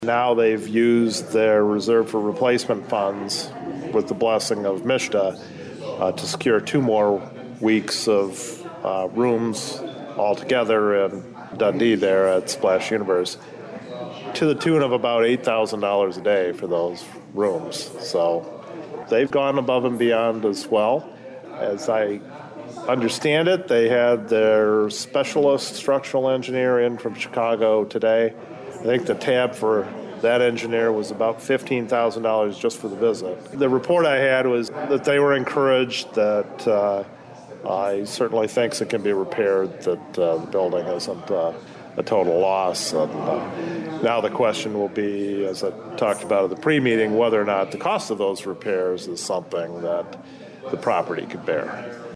Now they've used their reserve for replacement funds with the blessing of MSHDA to secure 2 more weeks of rooms altogether in Dundee there at Splash Universe to the tune of about $8,000 a day for those rooms. So they've gone above and beyond as well. As I understand it, they had their specialist structural engineer in from Chicago today. I think the tab for that engineer was about $15,000 just for the visit. The report I had was that they were encouraged, that I certainly thinks it can be repaired, that the building isn't a total loss. And now the question will be, as I talked about at the pre-meeting, whether or not the cost of those repairs is something that the property could bear.